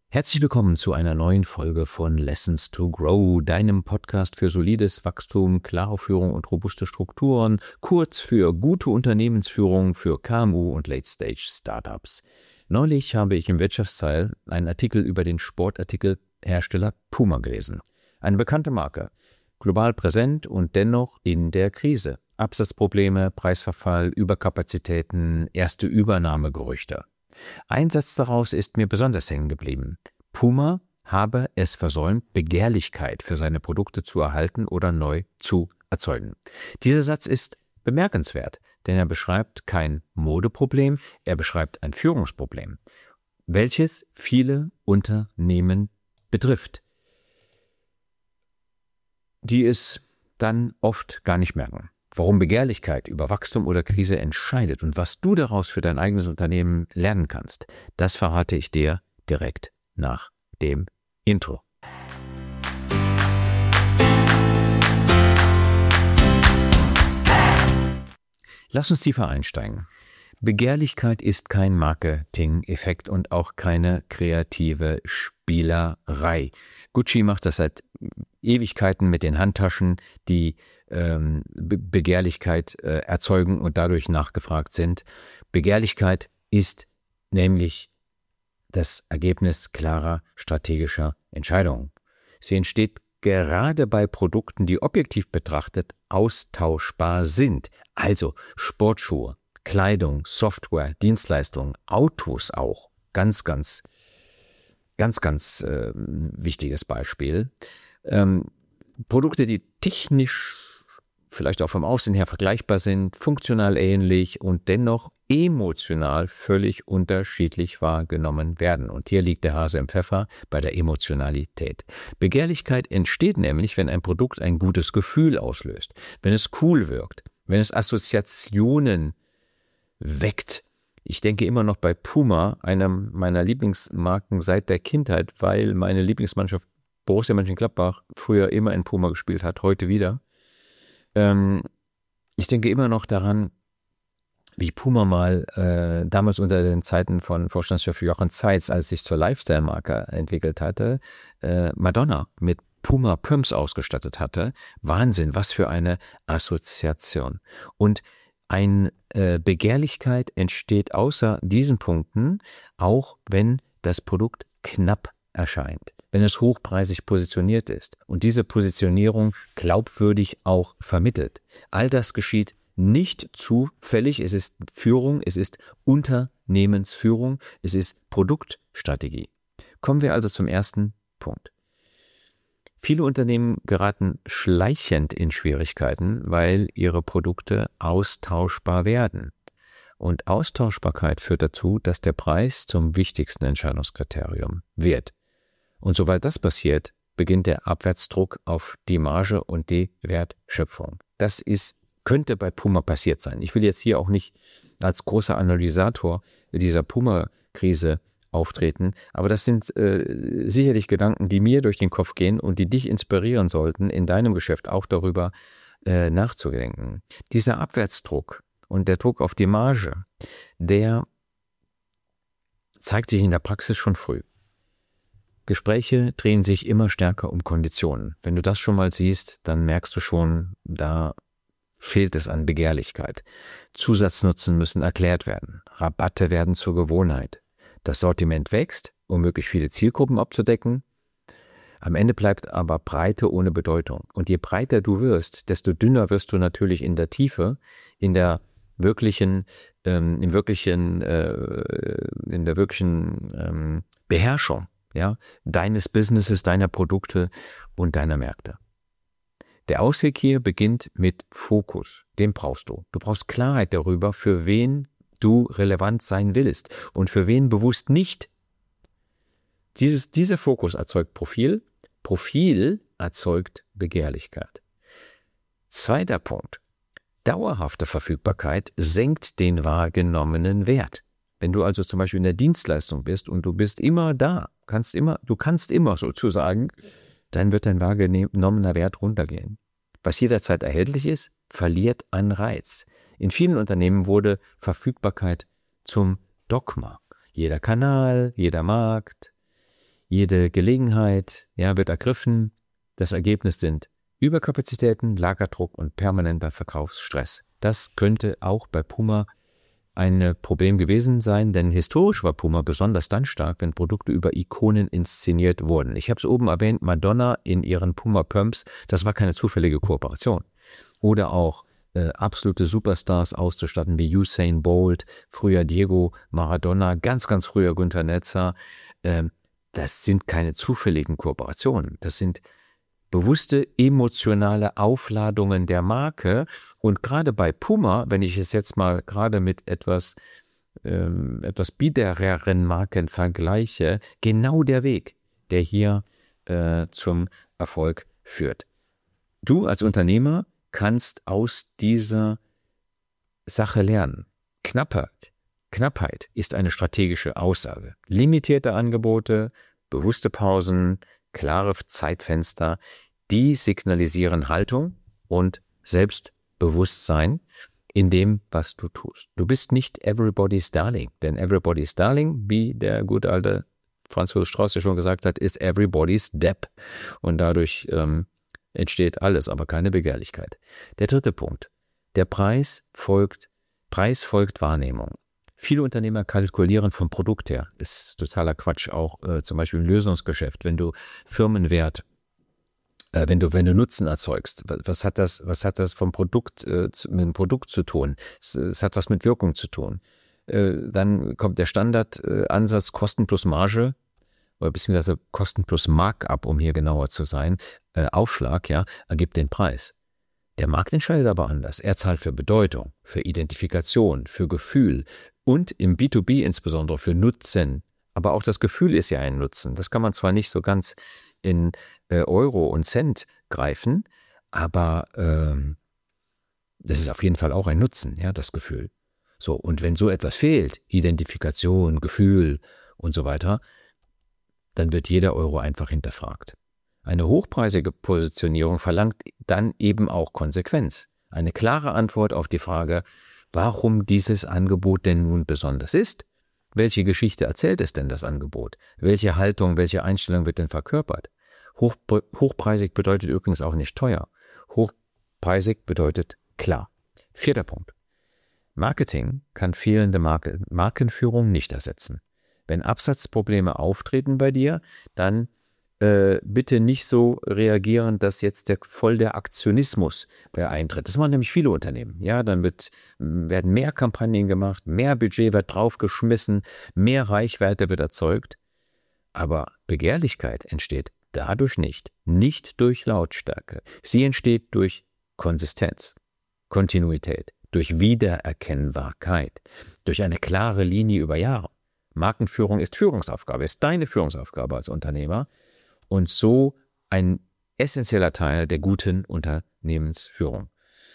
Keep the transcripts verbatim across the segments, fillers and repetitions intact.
Herzlich willkommen zu einer neuen Folge von Lessons to Grow, deinem Podcast für solides Wachstum, klare Führung und robuste Strukturen, kurz für gute Unternehmensführung für K M U und Late-Stage-Startups. Neulich habe ich im Wirtschaftsteil einen Artikel über den Sportartikelhersteller Puma gelesen. Eine bekannte Marke, global präsent und dennoch in der Krise. Absatzprobleme, Preisverfall, Überkapazitäten, erste Übernahmegerüchte. Ein Satz daraus ist mir besonders hängen geblieben. Puma habe es versäumt, Begehrlichkeit für seine Produkte zu erhalten oder neu zu erzeugen. Dieser Satz ist bemerkenswert, denn er beschreibt kein Modeproblem, er beschreibt ein Führungsproblem, welches viele Unternehmen betrifft, die es dann oft gar nicht merken. Warum Begehrlichkeit über Wachstum oder Krise entscheidet und was du daraus für dein eigenes Unternehmen lernen kannst, das verrate ich dir direkt nach dem Intro. Lass uns tiefer einsteigen. Begehrlichkeit ist kein Marketing-Effekt und auch keine kreative Spielerei. Gucci macht das seit Ewigkeiten mit den Handtaschen, die ähm, Be- Begehrlichkeit äh, erzeugen und dadurch nachgefragt sind. Begehrlichkeit ist nämlich das Ergebnis klarer strategischer Entscheidungen. Sie entsteht gerade bei Produkten, die objektiv betrachtet austauschbar sind. Also Sportschuhe, Kleidung, Software, Dienstleistungen, Autos auch. Ganz, ganz, ganz, ganz äh, wichtiges Beispiel. Ähm, Produkte, die technisch vielleicht auch vom Aussehen her vergleichbar sind, funktional ähnlich und dennoch emotional völlig unterschiedlich wahrgenommen werden. Und hier liegt der Hase im Pfeffer bei der Emotionalität. Begehrlichkeit entsteht nämlich, wenn ein Produkt ein gutes Gefühl auslöst, wenn es cool wirkt, wenn es Assoziationen weckt. Ich denke immer noch bei Puma, einer meiner Lieblingsmarken seit der Kindheit, weil meine Lieblingsmannschaft Borussia Mönchengladbach früher immer in Puma gespielt hat, heute wieder. Ähm, ich denke immer noch daran, wie Puma mal äh, damals unter den Zeiten von Vorstandschef Jochen Zeitz, als sich zur Lifestyle-Marke entwickelt hatte, äh, Madonna mit Puma Pumps ausgestattet hatte. Wahnsinn, was für eine Assoziation. Und eine äh, Begehrlichkeit entsteht außer diesen Punkten, auch wenn das Produkt knapp erscheint, wenn es hochpreisig positioniert ist und diese Positionierung glaubwürdig auch vermittelt. All das geschieht nicht zufällig, es ist Führung, es ist Unternehmensführung, es ist Produktstrategie. Kommen wir also zum ersten Punkt. Viele Unternehmen geraten schleichend in Schwierigkeiten, weil ihre Produkte austauschbar werden. Und Austauschbarkeit führt dazu, dass der Preis zum wichtigsten Entscheidungskriterium wird. Und sobald das passiert, beginnt der Abwärtsdruck auf die Marge und die Wertschöpfung. Das ist, könnte bei Puma passiert sein. Ich will jetzt hier auch nicht als großer Analysator dieser Puma-Krise auftreten, aber das sind äh, sicherlich Gedanken, die mir durch den Kopf gehen und die dich inspirieren sollten, in deinem Geschäft auch darüber äh, nachzudenken. Dieser Abwärtsdruck und der Druck auf die Marge, der zeigt sich in der Praxis schon früh. Gespräche drehen sich immer stärker um Konditionen. Wenn du das schon mal siehst, dann merkst du schon, da fehlt es an Begehrlichkeit. Zusatznutzen müssen erklärt werden. Rabatte werden zur Gewohnheit. Das Sortiment wächst, um möglichst viele Zielgruppen abzudecken. Am Ende bleibt aber Breite ohne Bedeutung. Und je breiter du wirst, desto dünner wirst du natürlich in der Tiefe, in der wirklichen, ähm, im wirklichen, äh, in der wirklichen ähm, Beherrschung, ja, deines Businesses, deiner Produkte und deiner Märkte. Der Ausweg hier beginnt mit Fokus. Den brauchst du. Du brauchst Klarheit darüber, für wen du relevant sein willst und für wen bewusst nicht. Dieses, dieser Fokus erzeugt Profil. Profil erzeugt Begehrlichkeit. Zweiter Punkt. Dauerhafte Verfügbarkeit senkt den wahrgenommenen Wert. Wenn du also zum Beispiel in der Dienstleistung bist und du bist immer da, kannst immer, du kannst immer sozusagen, dann wird dein wahrgenommener Wert runtergehen. Was jederzeit erhältlich ist, verliert an Reiz. In vielen Unternehmen wurde Verfügbarkeit zum Dogma. Jeder Kanal, jeder Markt, Jede Gelegenheit, ja, wird ergriffen. Das Ergebnis sind Überkapazitäten, Lagerdruck und permanenter Verkaufsstress. Das könnte auch bei Puma ein Problem gewesen sein, denn historisch war Puma besonders dann stark, wenn Produkte über Ikonen inszeniert wurden. Ich habe es oben erwähnt, Madonna in ihren Puma Pumps, das war keine zufällige Kooperation. Oder auch äh, absolute Superstars auszustatten wie Usain Bolt, früher Diego Maradona, ganz, ganz früher Günter Netzer. Ähm, das sind keine zufälligen Kooperationen. Das sind bewusste emotionale Aufladungen der Marke. Und gerade bei Puma, wenn ich es jetzt mal gerade mit etwas, ähm, etwas biedereren Marken vergleiche, genau der Weg, der hier äh, zum Erfolg führt. Du als Unternehmer kannst aus dieser Sache lernen. Knappheit. Knappheit ist eine strategische Aussage. Limitierte Angebote, bewusste Pausen, klare Zeitfenster, die signalisieren Haltung und Selbstbewusstsein in dem, was du tust. Du bist nicht everybody's darling, denn everybody's darling, wie der gute alte Franz Josef Strauß ja schon gesagt hat, ist everybody's Depp. Und dadurch ähm, entsteht alles, aber keine Begehrlichkeit. Der dritte Punkt. Der Preis folgt, Preis folgt Wahrnehmung. Viele Unternehmer kalkulieren vom Produkt her. Ist totaler Quatsch. Auch äh, zum Beispiel im Lösungsgeschäft, wenn du Firmenwert, äh, wenn du wenn du Nutzen erzeugst, was hat das was hat das vom Produkt äh, zu, mit dem Produkt zu tun? Es, es hat was mit Wirkung zu tun. Äh, dann kommt der Standardansatz äh, Kosten plus Marge oder beziehungsweise Kosten plus Markup, um hier genauer zu sein. Äh, Aufschlag, ja, ergibt den Preis. Der Markt entscheidet aber anders. Er zahlt für Bedeutung, für Identifikation, für Gefühl und im B zwei B insbesondere für Nutzen. Aber auch das Gefühl ist ja ein Nutzen. Das kann man zwar nicht so ganz in äh, Euro und Cent greifen, aber ähm, das ist auf jeden Fall auch ein Nutzen, ja, das Gefühl. So, und wenn so etwas fehlt, Identifikation, Gefühl und so weiter, dann wird jeder Euro einfach hinterfragt. Eine hochpreisige Positionierung verlangt dann eben auch Konsequenz. Eine klare Antwort auf die Frage, warum dieses Angebot denn nun besonders ist. Welche Geschichte erzählt es denn das Angebot? Welche Haltung, welche Einstellung wird denn verkörpert? Hoch, hochpreisig bedeutet übrigens auch nicht teuer. Hochpreisig bedeutet klar. Vierter Punkt. Marketing kann fehlende Marke, Markenführung nicht ersetzen. Wenn Absatzprobleme auftreten bei dir, dann Äh, bitte nicht so reagieren, dass jetzt der, voll der Aktionismus eintritt. Das machen nämlich viele Unternehmen. Ja, dann wird, werden mehr Kampagnen gemacht, mehr Budget wird draufgeschmissen, mehr Reichweite wird erzeugt. Aber Begehrlichkeit entsteht dadurch nicht. Nicht durch Lautstärke. Sie entsteht durch Konsistenz, Kontinuität, durch Wiedererkennbarkeit, durch eine klare Linie über Jahre. Markenführung ist Führungsaufgabe, ist deine Führungsaufgabe als Unternehmer. Und so ein essentieller Teil der guten Unternehmensführung.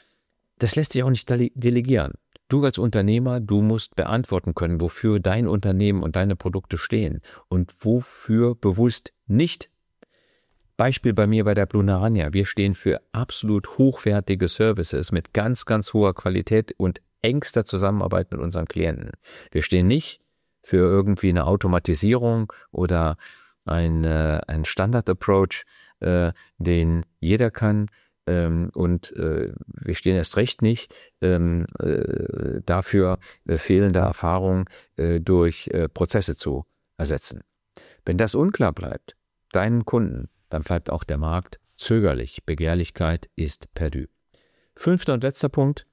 Das lässt sich auch nicht delegieren. Du als Unternehmer, du musst beantworten können, wofür dein Unternehmen und deine Produkte stehen und wofür bewusst nicht. Beispiel bei mir bei der Blue Naranja. Wir stehen für absolut hochwertige Services mit ganz, ganz hoher Qualität und engster Zusammenarbeit mit unseren Klienten. Wir stehen nicht für irgendwie eine Automatisierung oder ein, äh, ein Standard-Approach, äh, den jeder kann, ähm, und äh, wir stehen erst recht nicht ähm, äh, dafür, äh, fehlende Erfahrung äh, durch äh, Prozesse zu ersetzen. Wenn das unklar bleibt, deinen Kunden, dann bleibt auch der Markt zögerlich. Begehrlichkeit ist perdu. Fünfter und letzter Punkt.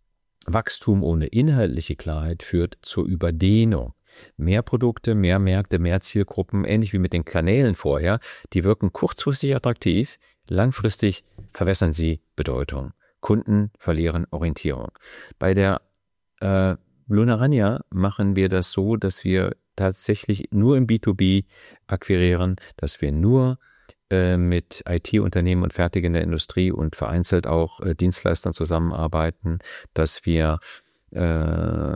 Wachstum ohne inhaltliche Klarheit führt zur Überdehnung. Mehr Produkte, mehr Märkte, mehr Zielgruppen, ähnlich wie mit den Kanälen vorher, die wirken kurzfristig attraktiv, langfristig verwässern sie Bedeutung. Kunden verlieren Orientierung. Bei der äh, Blue Naranja machen wir das so, dass wir tatsächlich nur im B zwei B akquirieren, dass wir nur äh, mit I T-Unternehmen und fertigender Industrie und vereinzelt auch äh, Dienstleistern zusammenarbeiten, dass wir äh,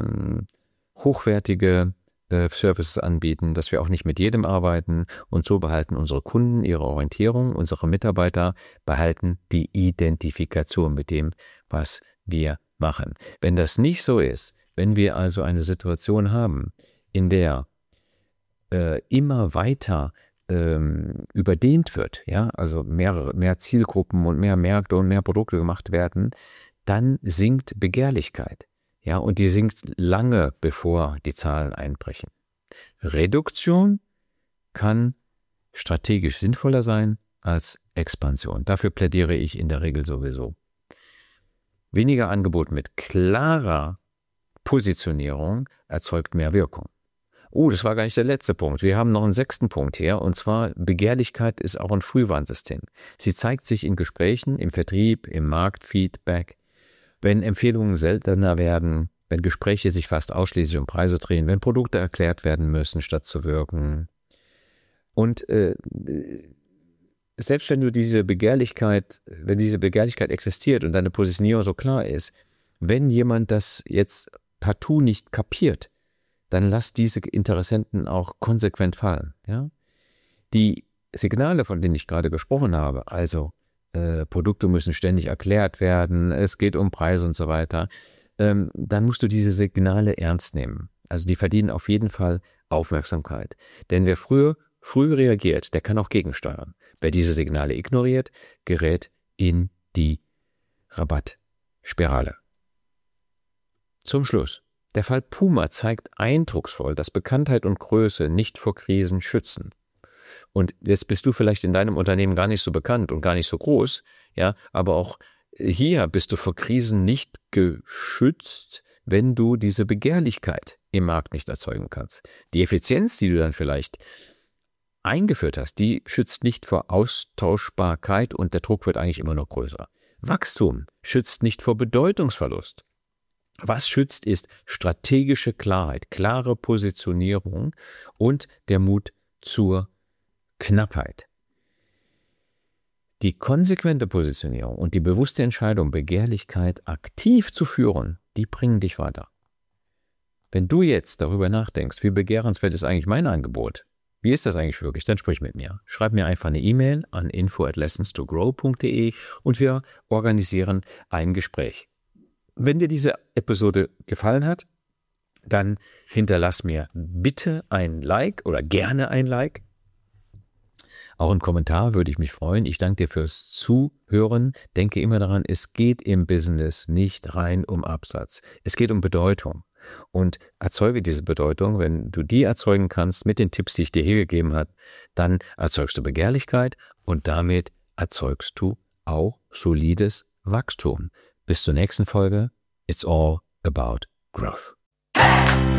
hochwertige Services anbieten, dass wir auch nicht mit jedem arbeiten und so behalten unsere Kunden ihre Orientierung, unsere Mitarbeiter behalten die Identifikation mit dem, was wir machen. Wenn das nicht so ist, wenn wir also eine Situation haben, in der äh, immer weiter ähm, überdehnt wird, ja, also mehrere, mehr Zielgruppen und mehr Märkte und mehr Produkte gemacht werden, dann sinkt Begehrlichkeit. Ja, und die sinkt lange, bevor die Zahlen einbrechen. Reduktion kann strategisch sinnvoller sein als Expansion. Dafür plädiere ich in der Regel sowieso. Weniger Angebot mit klarer Positionierung erzeugt mehr Wirkung. Oh, das war gar nicht der letzte Punkt. Wir haben noch einen sechsten Punkt hier, und zwar Begehrlichkeit ist auch ein Frühwarnsystem. Sie zeigt sich in Gesprächen, im Vertrieb, im Marktfeedback, wenn Empfehlungen seltener werden, wenn Gespräche sich fast ausschließlich um Preise drehen, wenn Produkte erklärt werden müssen, statt zu wirken. Und äh, selbst wenn du diese Begehrlichkeit, wenn diese Begehrlichkeit existiert und deine Positionierung so klar ist, wenn jemand das jetzt partout nicht kapiert, dann lass diese Interessenten auch konsequent fallen. Ja? Die Signale, von denen ich gerade gesprochen habe, also äh, Produkte müssen ständig erklärt werden, es geht um Preise und so weiter, ähm, dann musst du diese Signale ernst nehmen. Also die verdienen auf jeden Fall Aufmerksamkeit. Denn wer früher, früh reagiert, der kann auch gegensteuern. Wer diese Signale ignoriert, gerät in die Rabattspirale. Zum Schluss. Der Fall Puma zeigt eindrucksvoll, dass Bekanntheit und Größe nicht vor Krisen schützen. Und jetzt bist du vielleicht in deinem Unternehmen gar nicht so bekannt und gar nicht so groß, ja, aber auch hier bist du vor Krisen nicht geschützt, wenn du diese Begehrlichkeit im Markt nicht erzeugen kannst. Die Effizienz, die du dann vielleicht eingeführt hast, die schützt nicht vor Austauschbarkeit und der Druck wird eigentlich immer noch größer. Wachstum schützt nicht vor Bedeutungsverlust. Was schützt, ist strategische Klarheit, klare Positionierung und der Mut zur Knappheit. Die konsequente Positionierung und die bewusste Entscheidung, Begehrlichkeit aktiv zu führen, die bringen dich weiter. Wenn du jetzt darüber nachdenkst, wie begehrenswert ist eigentlich mein Angebot, wie ist das eigentlich wirklich, dann sprich mit mir. Schreib mir einfach eine E-Mail an info at lessons to grow punkt de und wir organisieren ein Gespräch. Wenn dir diese Episode gefallen hat, dann hinterlass mir bitte ein Like oder gerne ein Like. Auch einen Kommentar würde ich mich freuen. Ich danke dir fürs Zuhören. Denke immer daran, es geht im Business nicht rein um Absatz. Es geht um Bedeutung. Und erzeuge diese Bedeutung, wenn du die erzeugen kannst mit den Tipps, die ich dir hier gegeben habe, dann erzeugst du Begehrlichkeit und damit erzeugst du auch solides Wachstum. Bis zur nächsten Folge. It's all about growth.